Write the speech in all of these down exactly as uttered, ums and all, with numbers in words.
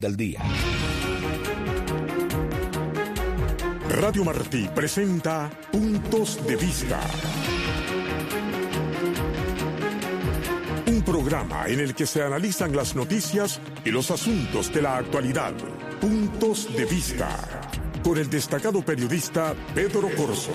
del día. Radio Martí presenta Puntos de Vista. Un programa en el que se analizan las noticias y los asuntos de la actualidad. Puntos de Vista. Con el destacado periodista Pedro Corzo.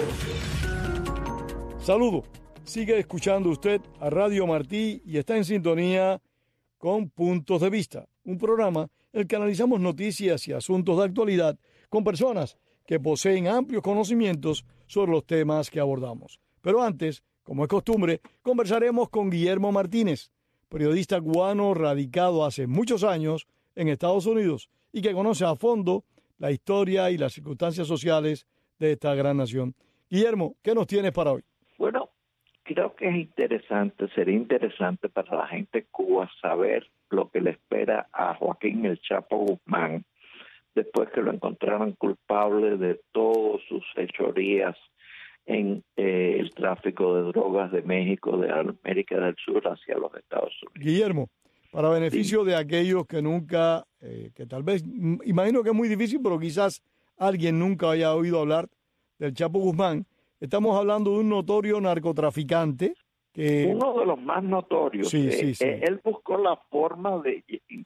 Saludo. Sigue escuchando usted a Radio Martí y está en sintonía con Puntos de Vista, un programa en el que analizamos noticias y asuntos de actualidad con personas que poseen amplios conocimientos sobre los temas que abordamos. Pero antes, como es costumbre, conversaremos con Guillermo Martínez, periodista cubano radicado hace muchos años en Estados Unidos y que conoce a fondo la historia y las circunstancias sociales de esta gran nación. Guillermo, ¿qué nos tienes para hoy? Bueno, creo que es interesante, sería interesante para la gente de Cuba saber lo que le espera a Joaquín El Chapo Guzmán después que lo encontraron culpable de todas sus fechorías en eh, el tráfico de drogas de México, de América del Sur hacia los Estados Unidos. Guillermo, para beneficio sí. de aquellos que nunca, eh, que tal vez, imagino que es muy difícil, pero quizás alguien nunca haya oído hablar del Chapo Guzmán, estamos hablando de un notorio narcotraficante. Que... Uno de los más notorios. Sí, eh, sí, sí. Eh, él buscó la forma de,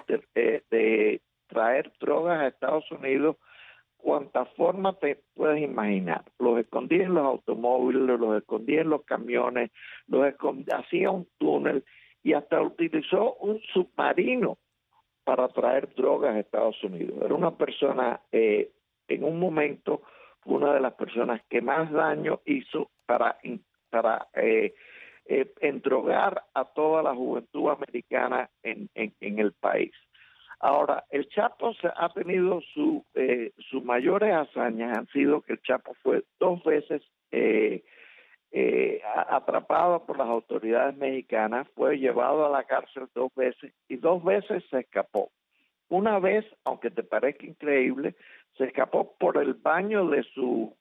de, de traer drogas a Estados Unidos cuantas formas te puedes imaginar. Los escondía en los automóviles, los escondía en los camiones, los escondía, hacía un túnel y hasta utilizó un submarino para traer drogas a Estados Unidos. Era una persona, eh, en un momento, una de las personas que más daño hizo para, para eh, eh, endrogar a toda la juventud americana en, en, en el país. Ahora, el Chapo ha tenido su, eh, sus mayores hazañas, han sido que el Chapo fue dos veces eh, eh, atrapado por las autoridades mexicanas, fue llevado a la cárcel dos veces y dos veces se escapó. Una vez, aunque te parezca increíble, se escapó por el baño de su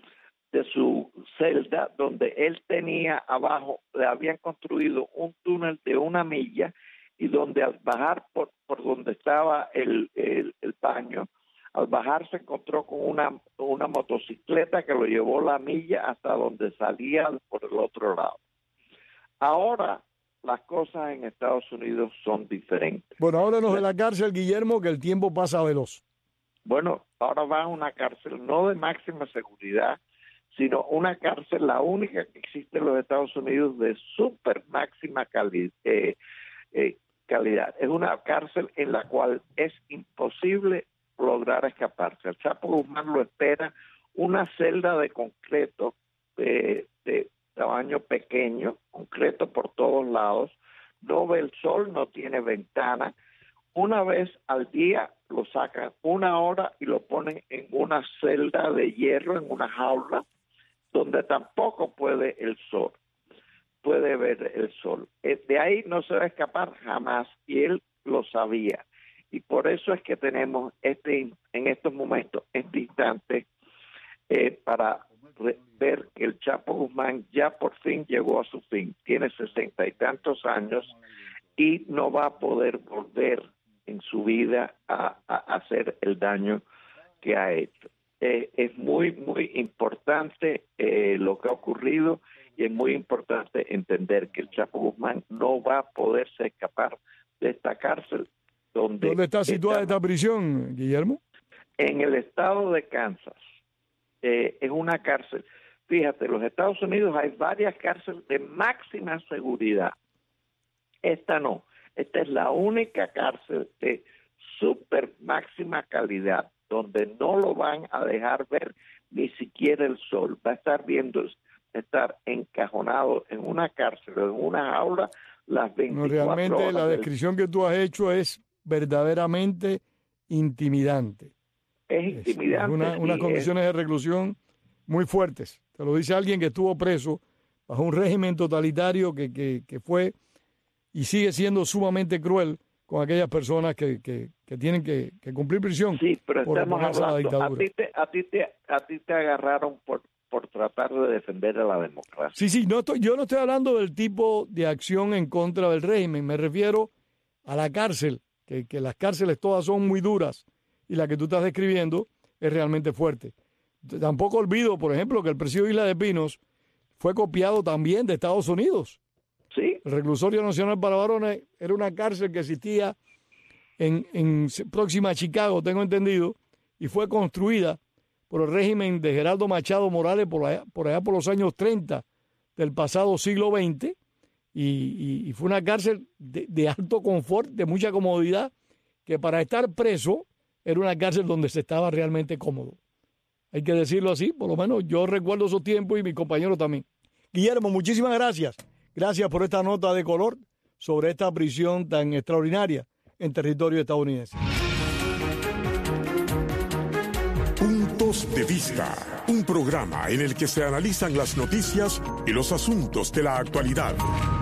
de su celda, donde él tenía abajo, le habían construido un túnel de una milla y donde al bajar por, por donde estaba el, el, el baño, al bajar se encontró con una, una motocicleta que lo llevó la milla hasta donde salía por el otro lado. Ahora las cosas en Estados Unidos son diferentes. Bueno, háblanos de la cárcel, Guillermo, que el tiempo pasa veloz. Bueno, ahora va a una cárcel no de máxima seguridad, sino una cárcel, la única que existe en los Estados Unidos de súper máxima calidad. Eh, eh, calidad. Es una cárcel en la cual es imposible lograr escaparse. El Chapo Guzmán lo espera una celda de concreto de, de tamaño pequeño, concreto por todos lados, no ve el sol, no tiene ventana. Una vez al día lo sacan una hora y lo ponen en una celda de hierro, en una jaula, donde tampoco puede el sol. puede ver el sol. De ahí no se va a escapar jamás y él lo sabía. Y por eso es que tenemos este en estos momentos, este instante, eh, para ver que el Chapo Guzmán ya por fin llegó a su fin. Tiene sesenta y tantos años y no va a poder volver en su vida a, a hacer el daño que ha hecho. Eh, es muy, muy importante eh, lo que ha ocurrido y es muy importante entender que el Chapo Guzmán no va a poderse escapar de esta cárcel. Donde ¿Dónde está situada está, esta prisión, Guillermo? En el estado de Kansas. Eh, es una cárcel. Fíjate, en los Estados Unidos hay varias cárceles de máxima seguridad. Esta no. Esta es la única cárcel de super máxima calidad, donde no lo van a dejar ver ni siquiera el sol. Va a estar viendo, estar encajonado en una cárcel, en una jaula, las veinticuatro no, realmente horas. La del... descripción que tú has hecho es verdaderamente intimidante. Es intimidante. Es una, sí, unas condiciones es... de reclusión muy fuertes. Te lo dice alguien que estuvo preso bajo un régimen totalitario que, que, que fue y sigue siendo sumamente cruel con aquellas personas que, que, que tienen que, que cumplir prisión. Sí, pero por estamos oponerse a la hablando, a dictadura. ti te, a ti te, a ti te agarraron por, por tratar de defender a la democracia. Sí, sí, no estoy, yo no estoy hablando del tipo de acción en contra del régimen, me refiero a la cárcel que, que las cárceles todas son muy duras y la que tú estás describiendo es realmente fuerte. Tampoco olvido, por ejemplo, que el presidio de Isla de Pinos fue copiado también de Estados Unidos. Sí. El Reclusorio Nacional para Varones era una cárcel que existía en, en próxima a Chicago, tengo entendido, y fue construida por el régimen de Geraldo Machado Morales por allá por, allá por los años treinta del pasado siglo veinte, y, y, y fue una cárcel de, de alto confort, de mucha comodidad, que para estar preso era una cárcel donde se estaba realmente cómodo. Hay que decirlo así, por lo menos yo recuerdo esos tiempos y mis compañeros también. Guillermo, muchísimas gracias. Gracias por esta nota de color sobre esta prisión tan extraordinaria en territorio estadounidense. Puntos de Vista, un programa en el que se analizan las noticias y los asuntos de la actualidad.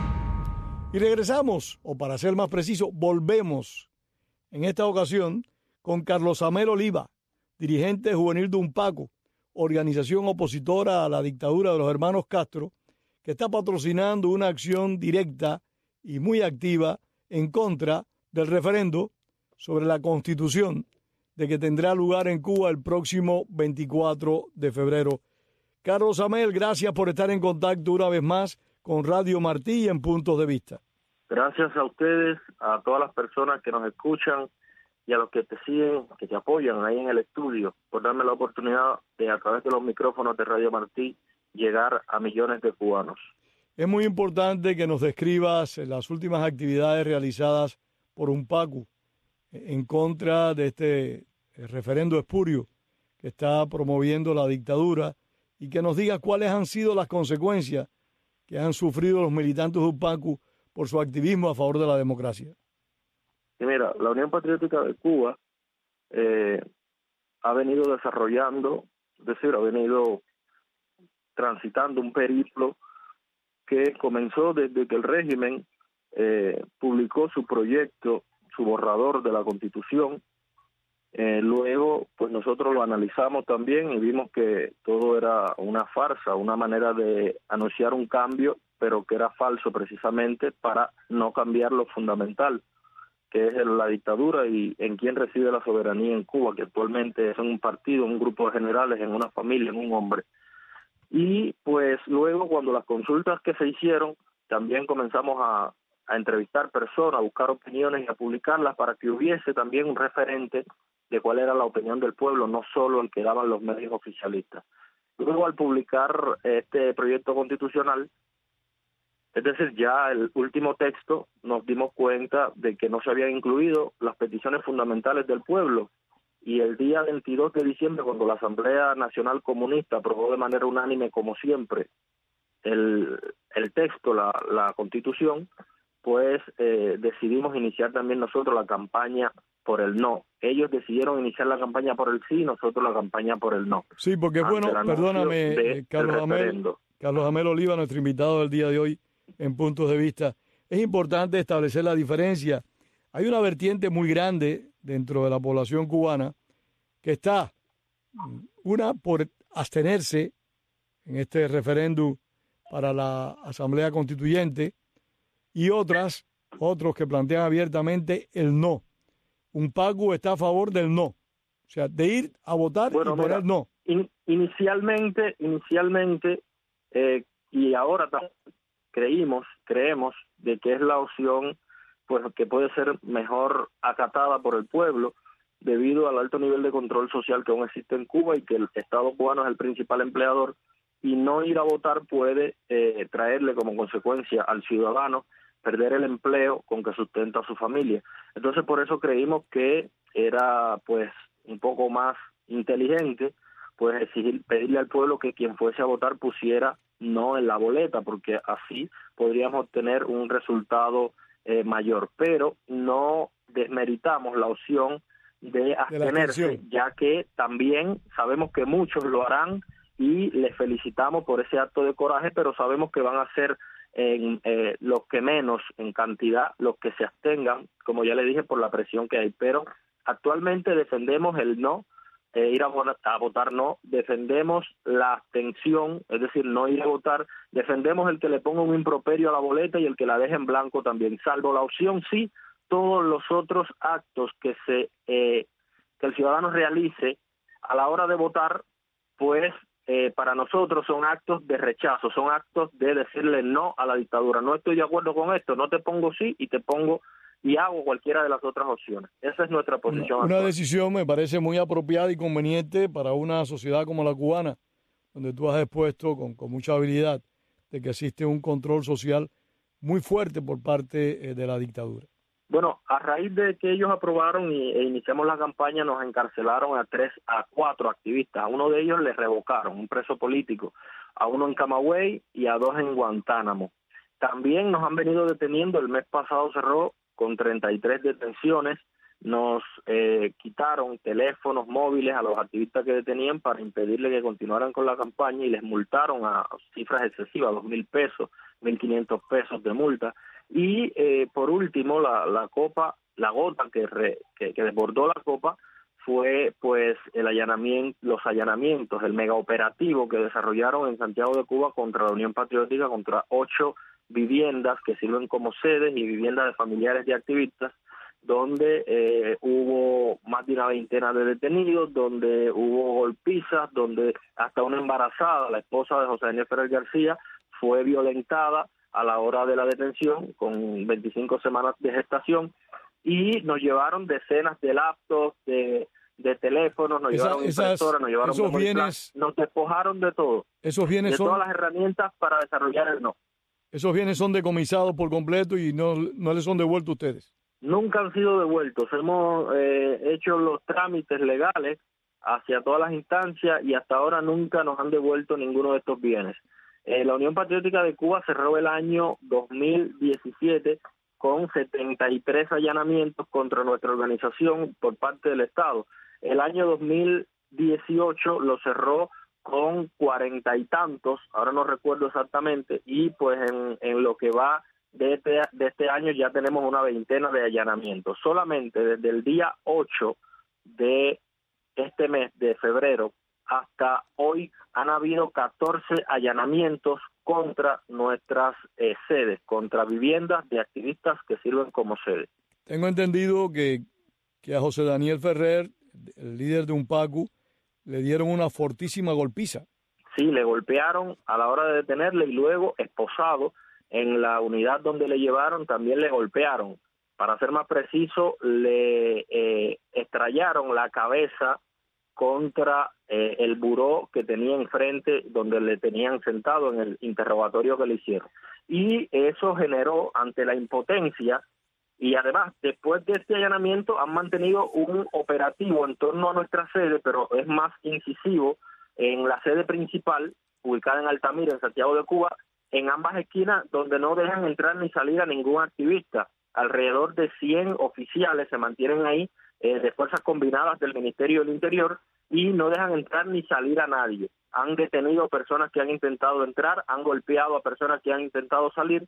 Y regresamos, o para ser más preciso, volvemos en esta ocasión con Carlos Amel Oliva, dirigente juvenil de UNPACU, organización opositora a la dictadura de los hermanos Castro, que está patrocinando una acción directa y muy activa en contra del referendo sobre la Constitución de que tendrá lugar en Cuba el próximo veinticuatro de febrero. Carlos Amel, gracias por estar en contacto una vez más con Radio Martí en Puntos de Vista. Gracias a ustedes, a todas las personas que nos escuchan y a los que te siguen, que te apoyan ahí en el estudio, por darme la oportunidad de, a través de los micrófonos de Radio Martí, llegar a millones de cubanos. Es muy importante que nos describas las últimas actividades realizadas por UNPACU en contra de este referendo espurio que está promoviendo la dictadura, y que nos digas cuáles han sido las consecuencias que han sufrido los militantes de UNPACU por su activismo a favor de la democracia. Y mira, la Unión Patriótica de Cuba eh, ha venido desarrollando, es decir, ha venido transitando un periplo que comenzó desde que el régimen eh, publicó su proyecto, su borrador de la Constitución. Eh, luego, pues nosotros lo analizamos también y vimos que todo era una farsa, una manera de anunciar un cambio, pero que era falso precisamente para no cambiar lo fundamental, que es la dictadura y en quién reside la soberanía en Cuba, que actualmente es en un partido, en un grupo de generales, en una familia, en un hombre. Y pues luego, cuando las consultas que se hicieron, también comenzamos a, a entrevistar personas, a buscar opiniones y a publicarlas para que hubiese también un referente de cuál era la opinión del pueblo, no solo el que daban los medios oficialistas. Luego, al publicar este proyecto constitucional, es decir, ya el último texto, nos dimos cuenta de que no se habían incluido las peticiones fundamentales del pueblo. Y el día veintidós de diciembre, cuando la Asamblea Nacional Comunista aprobó de manera unánime, como siempre, el, el texto, la, la Constitución, pues eh, decidimos iniciar también nosotros la campaña por el no. Ellos decidieron iniciar la campaña por el sí, nosotros la campaña por el no. Sí, porque bueno, perdóname, de, Carlos Amel, Carlos Amel Oliva, nuestro invitado del día de hoy en Puntos de Vista. Es importante establecer la diferencia. Hay una vertiente muy grande dentro de la población cubana que está, una, por abstenerse en este referéndum para la Asamblea Constituyente, y otras, otros que plantean abiertamente el no. UNPACU está a favor del no, o sea, de ir a votar bueno, y poner mira, no. In, inicialmente, inicialmente, eh, y ahora creímos, creemos de que es la opción pues que puede ser mejor acatada por el pueblo debido al alto nivel de control social que aún existe en Cuba y que el Estado cubano es el principal empleador, y no ir a votar puede eh, traerle como consecuencia al ciudadano perder el empleo con que sustenta a su familia. Entonces, por eso creímos que era pues un poco más inteligente pues exigir, pedirle al pueblo que quien fuese a votar pusiera no en la boleta, porque así podríamos obtener un resultado eh, mayor, pero no desmeritamos la opción de abstenerse, de ya que también sabemos que muchos lo harán y les felicitamos por ese acto de coraje, pero sabemos que van a ser en eh, los que menos en cantidad, los que se abstengan, como ya le dije, por la presión que hay. Pero actualmente defendemos el no, eh, ir a, a votar no, defendemos la abstención, es decir, no ir a votar, defendemos el que le ponga un improperio a la boleta y el que la deje en blanco también, salvo la opción sí, todos los otros actos que se eh, que el ciudadano realice a la hora de votar, pues eh, para nosotros son actos de rechazo, son actos de decirle no a la dictadura. No estoy de acuerdo con esto, no te pongo sí y te pongo y hago cualquiera de las otras opciones. Esa es nuestra posición. Una, una actual. decisión me parece muy apropiada y conveniente para una sociedad como la cubana, donde tú has expuesto con, con mucha habilidad de que existe un control social muy fuerte por parte eh, de la dictadura. Bueno, a raíz de que ellos aprobaron y, e iniciamos la campaña, nos encarcelaron a tres, a cuatro activistas. A uno de ellos les revocaron, un preso político, a uno en Camagüey y a dos en Guantánamo. También nos han venido deteniendo, el mes pasado cerró con treinta y tres detenciones, nos eh, quitaron teléfonos móviles a los activistas que detenían para impedirle que continuaran con la campaña y les multaron a cifras excesivas, dos mil pesos, mil quinientos pesos de multa. Y eh, por último, la, la copa, la gota que, re, que, que desbordó la copa fue pues el allanamiento, los allanamientos, el megaoperativo que desarrollaron en Santiago de Cuba contra la Unión Patriótica, contra ocho viviendas que sirven como sedes y viviendas de familiares de activistas, donde eh, hubo más de una veintena de detenidos, donde hubo golpizas, donde hasta una embarazada, la esposa de José Daniel Ferrer García, fue violentada a la hora de la detención con veinticinco semanas de gestación, y nos llevaron decenas de laptops, de, de teléfonos, nos Esa, llevaron esas, impresoras, nos llevaron esos bienes, nos despojaron de todo, esos bienes de son, todas las herramientas para desarrollar el no. Esos bienes son decomisados por completo y no, no les son devueltos a ustedes. Nunca han sido devueltos. Hemos eh, hecho los trámites legales hacia todas las instancias y hasta ahora nunca nos han devuelto ninguno de estos bienes. Eh, la Unión Patriótica de Cuba cerró el año dos mil diecisiete con setenta y tres allanamientos contra nuestra organización por parte del Estado. El año dos mil dieciocho lo cerró con cuarenta y tantos, ahora no recuerdo exactamente, y pues en, en lo que va de este, de este año ya tenemos una veintena de allanamientos. Solamente desde el día ocho de este mes de febrero hasta hoy han habido catorce allanamientos contra nuestras eh, sedes, contra viviendas de activistas que sirven como sedes. Tengo entendido que, que a José Daniel Ferrer, el líder de UNPACU, le dieron una fortísima golpiza. Sí, le golpearon a la hora de detenerle y luego, esposado, en la unidad donde le llevaron también le golpearon. Para ser más preciso, le eh, estrellaron la cabeza contra eh, el buró que tenía enfrente, donde le tenían sentado en el interrogatorio que le hicieron. Y eso generó, ante la impotencia, y además, después de este allanamiento, han mantenido un operativo en torno a nuestra sede, pero es más incisivo, en la sede principal, ubicada en Altamira, en Santiago de Cuba, en ambas esquinas, donde no dejan entrar ni salir a ningún activista. Alrededor de cien oficiales se mantienen ahí, eh, de fuerzas combinadas del Ministerio del Interior, y no dejan entrar ni salir a nadie. Han detenido personas que han intentado entrar, han golpeado a personas que han intentado salir,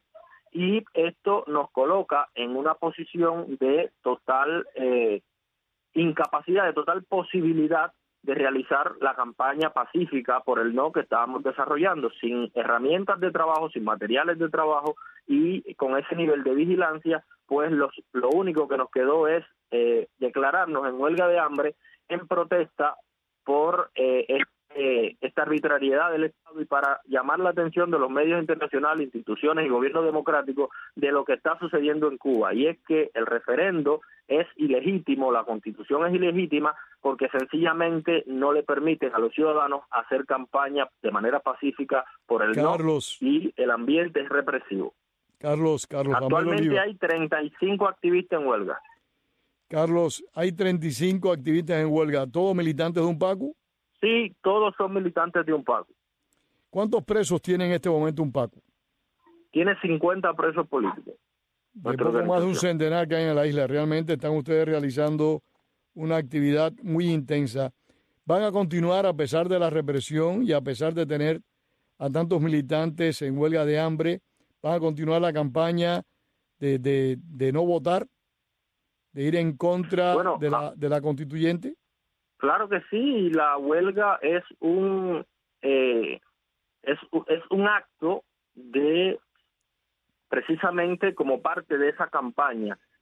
y esto nos coloca en una posición de total eh, incapacidad, de total posibilidad de realizar la campaña pacífica por el no que estábamos desarrollando, sin herramientas de trabajo, sin materiales de trabajo y con ese nivel de vigilancia, pues los, lo único que nos quedó es eh, declararnos en huelga de hambre en protesta por eh, este, esta arbitrariedad del Estado y para llamar la atención de los medios internacionales, instituciones y gobierno democrático de lo que está sucediendo en Cuba. Y es que el referendo es ilegítimo, la Constitución es ilegítima porque sencillamente no le permiten a los ciudadanos hacer campaña de manera pacífica por el Carlos, no, y el ambiente es represivo. Carlos, Carlos. Actualmente hay treinta y cinco activistas en huelga. Carlos, hay treinta y cinco activistas en huelga, ¿todos militantes de UNPACU? Sí, todos son militantes de UNPACU. ¿Cuántos presos tiene en este momento UNPACU? Tiene cincuenta presos políticos. De poco más de un centenar que hay en la isla. Realmente están ustedes realizando una actividad muy intensa. ¿Van a continuar a pesar de la represión y a pesar de tener a tantos militantes en huelga de hambre? ¿Van a continuar la campaña de, de, de no votar? ¿De ir en contra bueno, de, la, de la constituyente? Claro que sí, la huelga es un eh, es, es un acto de precisamente como parte de esa campaña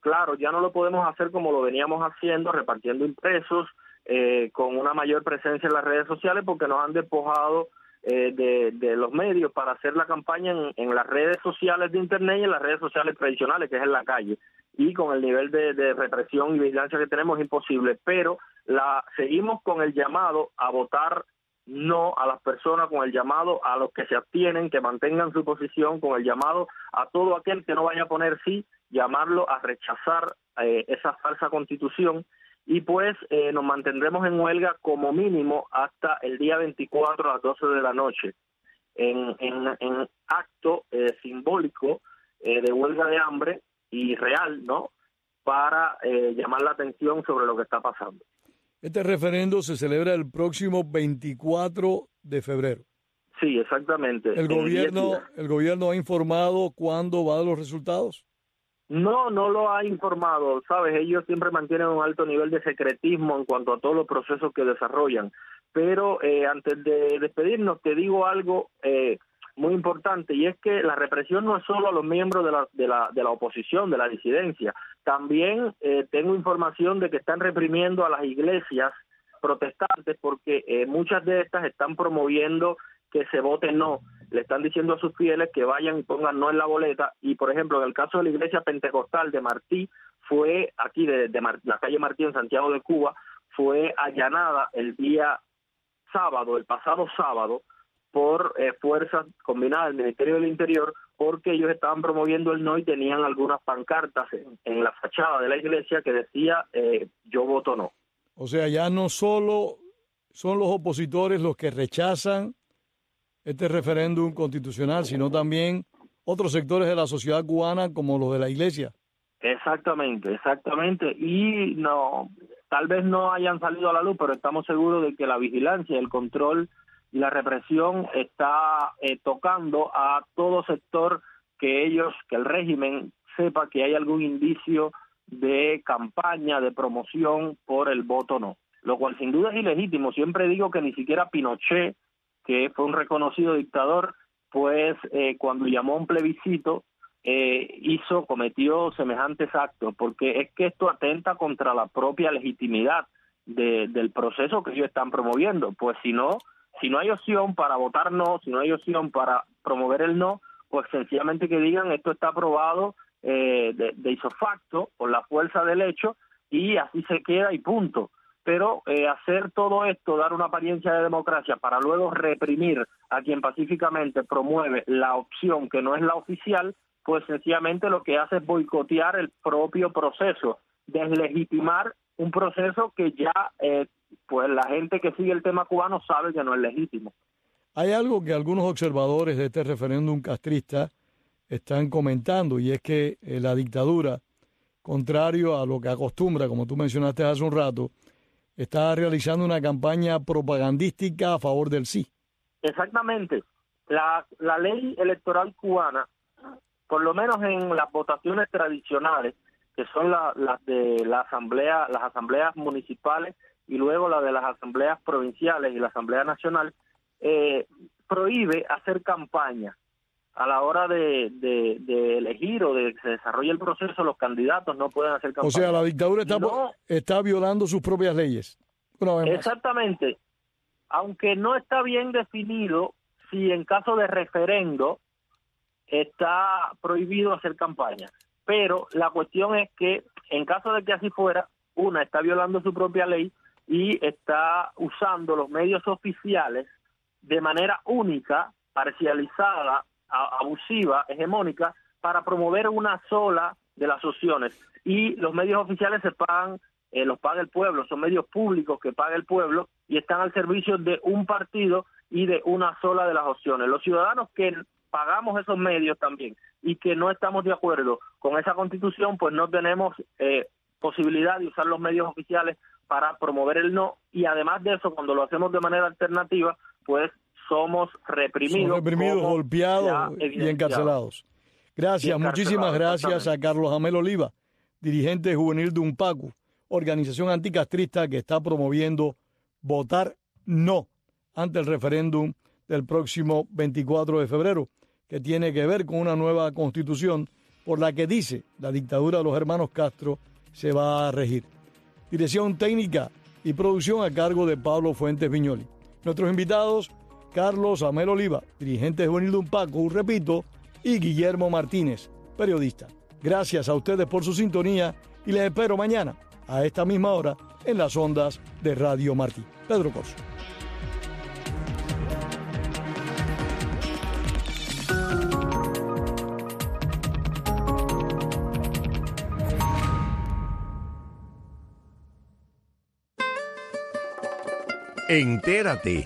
claro, ya no lo podemos hacer como lo veníamos haciendo, repartiendo impresos, eh, con una mayor presencia en las redes sociales, porque nos han despojado eh, de, de los medios para hacer la campaña en, en las redes sociales de Internet y en las redes sociales tradicionales, que es en la calle. Y con el nivel de, de represión y vigilancia que tenemos es imposible, pero la seguimos con el llamado a votar no a las personas, con el llamado a los que se abstienen, que mantengan su posición, con el llamado a todo aquel que no vaya a poner sí, llamarlo a rechazar eh, esa falsa constitución, y pues eh, nos mantendremos en huelga como mínimo hasta el día veinticuatro a las doce de la noche, en, en, en acto eh, simbólico eh, de huelga de hambre y real, ¿no?, para eh, llamar la atención sobre lo que está pasando. Este referendo se celebra el próximo veinticuatro de febrero. Sí, exactamente. ¿El gobierno, el gobierno ha informado cuándo van los resultados? No, no lo ha informado, ¿sabes? Ellos siempre mantienen un alto nivel de secretismo en cuanto a todos los procesos que desarrollan. Pero eh, antes de despedirnos, te digo algo eh, muy importante, y es que la represión no es solo a los miembros de la, de la, de la oposición, de la disidencia. También eh, tengo información de que están reprimiendo a las iglesias protestantes, porque eh, muchas de estas están promoviendo que se vote no. Le están diciendo a sus fieles que vayan y pongan no en la boleta. Y, por ejemplo, en el caso de la iglesia pentecostal de Martí, fue aquí de, de Mar, la calle Martí en Santiago de Cuba, fue allanada el día sábado, el pasado sábado, por eh, fuerzas combinadas del Ministerio del Interior, porque ellos estaban promoviendo el no y tenían algunas pancartas en, en la fachada de la iglesia que decía eh, yo voto no. O sea, ya no solo son los opositores los que rechazan este referéndum constitucional, sino también otros sectores de la sociedad cubana como los de la iglesia. Exactamente, exactamente. Y no, tal vez no hayan salido a la luz, pero estamos seguros de que la vigilancia, el control y la represión está eh, tocando a todo sector que ellos, que el régimen sepa que hay algún indicio de campaña, de promoción por el voto no, lo cual sin duda es ilegítimo. Siempre digo que ni siquiera Pinochet, que fue un reconocido dictador, pues eh, cuando llamó a un plebiscito, eh, hizo, cometió semejantes actos, porque es que esto atenta contra la propia legitimidad de, del proceso que ellos están promoviendo. Pues si no, si no hay opción para votar no, si no hay opción para promover el no, pues sencillamente que digan esto está aprobado eh, de, de isofacto, por la fuerza del hecho, y así se queda y punto. Pero eh, hacer todo esto, dar una apariencia de democracia para luego reprimir a quien pacíficamente promueve la opción que no es la oficial, pues sencillamente lo que hace es boicotear el propio proceso, deslegitimar un proceso que ya eh, pues la gente que sigue el tema cubano sabe que no es legítimo. Hay algo que algunos observadores de este referéndum castrista están comentando, y es que eh, la dictadura, contrario a lo que acostumbra, como tú mencionaste hace un rato, está realizando una campaña propagandística a favor del sí. Exactamente. La, la ley electoral cubana, por lo menos en las votaciones tradicionales, que son las la de la asamblea, las asambleas municipales y luego la de las asambleas provinciales y la asamblea nacional, eh, prohíbe hacer campaña. A la hora de, de, de elegir o de que se desarrolle el proceso, los candidatos no pueden hacer campaña. O sea, la dictadura está, no, está violando sus propias leyes. Una vez más. Exactamente. Aunque no está bien definido si en caso de referendo está prohibido hacer campaña. Pero la cuestión es que en caso de que así fuera, una está violando su propia ley y está usando los medios oficiales de manera única, parcializada, abusiva, hegemónica, para promover una sola de las opciones. Y los medios oficiales se pagan, eh, los paga el pueblo, son medios públicos que paga el pueblo y están al servicio de un partido y de una sola de las opciones. Los ciudadanos que pagamos esos medios también y que no estamos de acuerdo con esa constitución, pues no tenemos eh, posibilidad de usar los medios oficiales para promover el no, y además de eso, cuando lo hacemos de manera alternativa, pues somos reprimidos. Somos reprimidos, golpeados y encarcelados. Gracias, y muchísimas gracias a Carlos Amel Oliva, dirigente juvenil de UNPACU, organización anticastrista que está promoviendo votar no ante el referéndum del próximo veinticuatro de febrero, que tiene que ver con una nueva constitución por la que dice la dictadura de los hermanos Castro se va a regir. Dirección técnica y producción a cargo de Pablo Fuentes Viñoli. Nuestros invitados, Carlos Amel Oliva, dirigente juvenil de Unpaco, repito, y Guillermo Martínez, periodista. Gracias a ustedes por su sintonía y les espero mañana a esta misma hora en las ondas de Radio Martí. Pedro Corso. Entérate.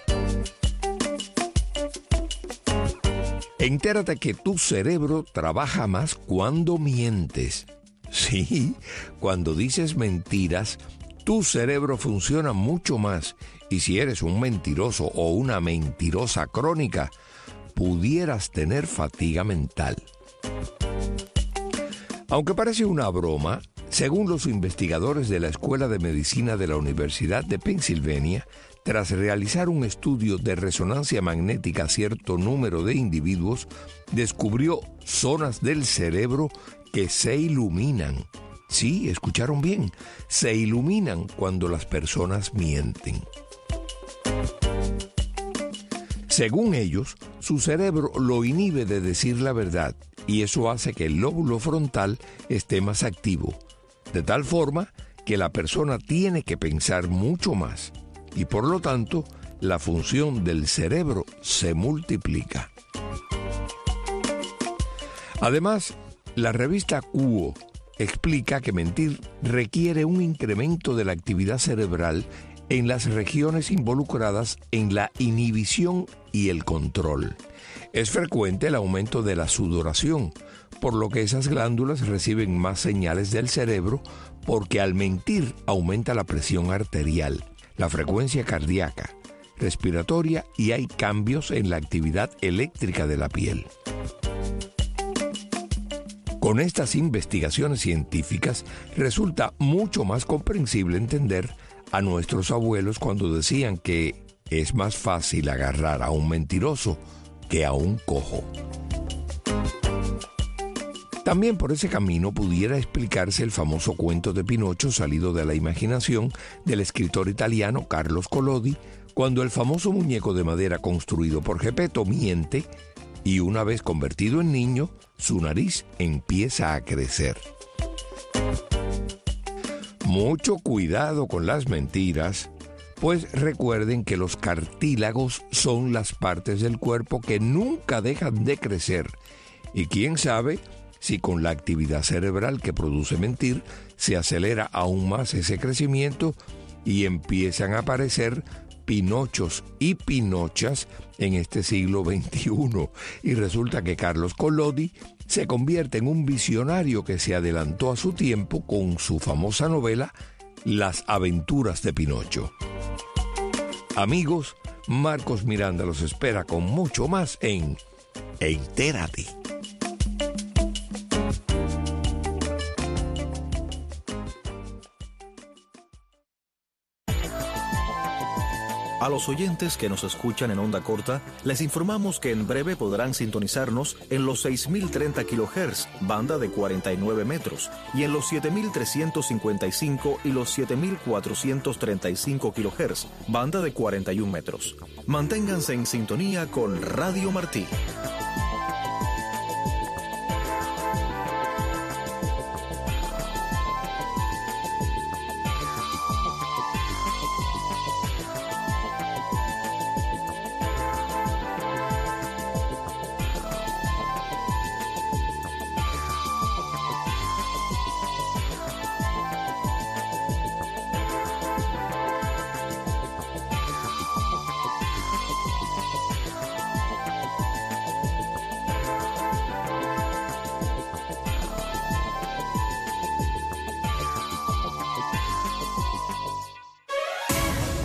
Entérate que tu cerebro trabaja más cuando mientes. Sí, cuando dices mentiras, tu cerebro funciona mucho más. Y si eres un mentiroso o una mentirosa crónica, pudieras tener fatiga mental. Aunque parece una broma, según los investigadores de la Escuela de Medicina de la Universidad de Pensilvania, tras realizar un estudio de resonancia magnética a cierto número de individuos, descubrió zonas del cerebro que se iluminan. Sí, escucharon bien, se iluminan cuando las personas mienten. Según ellos, su cerebro lo inhibe de decir la verdad y eso hace que el lóbulo frontal esté más activo, de tal forma que la persona tiene que pensar mucho más. Y por lo tanto, la función del cerebro se multiplica. Además, la revista Cuo explica que mentir requiere un incremento de la actividad cerebral en las regiones involucradas en la inhibición y el control. Es frecuente el aumento de la sudoración, por lo que esas glándulas reciben más señales del cerebro porque al mentir aumenta la presión arterial, la frecuencia cardíaca, respiratoria y hay cambios en la actividad eléctrica de la piel. Con estas investigaciones científicas resulta mucho más comprensible entender a nuestros abuelos cuando decían que es más fácil agarrar a un mentiroso que a un cojo. También por ese camino pudiera explicarse el famoso cuento de Pinocho salido de la imaginación del escritor italiano Carlos Collodi, cuando el famoso muñeco de madera construido por Geppetto miente y una vez convertido en niño, su nariz empieza a crecer. Mucho cuidado con las mentiras, pues recuerden que los cartílagos son las partes del cuerpo que nunca dejan de crecer y quién sabe si con la actividad cerebral que produce mentir se acelera aún más ese crecimiento y empiezan a aparecer Pinochos y Pinochas en este siglo veintiuno. Y resulta que Carlos Collodi se convierte en un visionario que se adelantó a su tiempo con su famosa novela Las aventuras de Pinocho. Amigos, Marcos Miranda los espera con mucho más en Entérate. A los oyentes que nos escuchan en onda corta, les informamos que en breve podrán sintonizarnos en los seis mil treinta kilohertz, banda de cuarenta y nueve metros, y en los siete mil trescientos cincuenta y cinco y los siete mil cuatrocientos treinta y cinco kilohertz, banda de cuarenta y un metros. Manténganse en sintonía con Radio Martí.